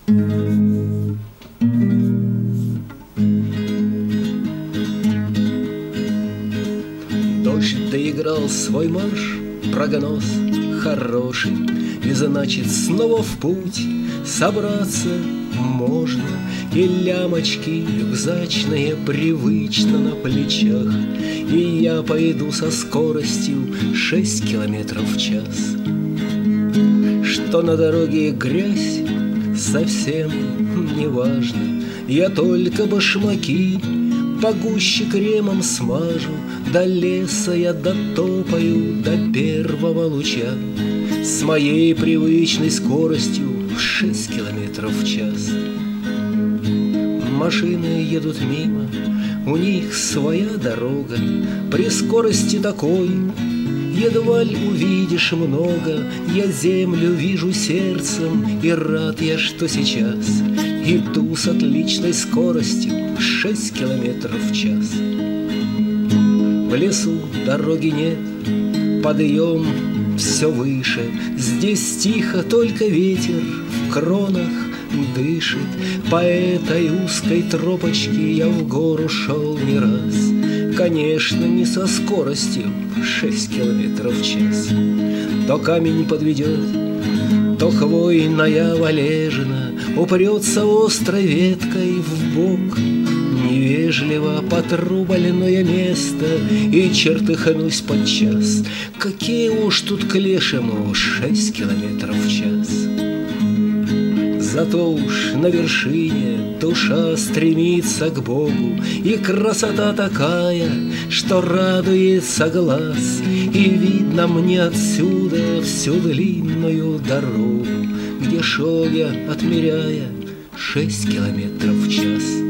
Дождь доиграл свой марш, прогноз хороший, и значит снова в путь собраться можно. И лямочки рюкзачные привычно на плечах, и я пойду со скоростью 6 километров в час. Что на дороге грязь, совсем не важно, я только башмаки погуще кремом смажу, до леса я дотопаю до первого луча с моей привычной скоростью в 6 километров в час. Машины едут мимо, у них своя дорога, при скорости такой едва ли увидишь много. Я землю вижу сердцем, и рад я, что сейчас иду с отличной скоростью 6 километров в час. В лесу дороги нет, подъем все выше, здесь тихо, только ветер в кронах дышит. По этой узкой тропочке я в гору шел не раз, конечно, не со скоростью 6 километров в час. То камень подведет, то хвойная валежина упрется острой веткой в бок. Невежливо потру больное место и чертыхнусь подчас. Какие уж тут к лешему 6 километров в час. Зато уж на вершине душа стремится к Богу, и красота такая, что радуется глаз. И видно мне отсюда всю длинную дорогу, где шел я, отмеряя 6 километров в час.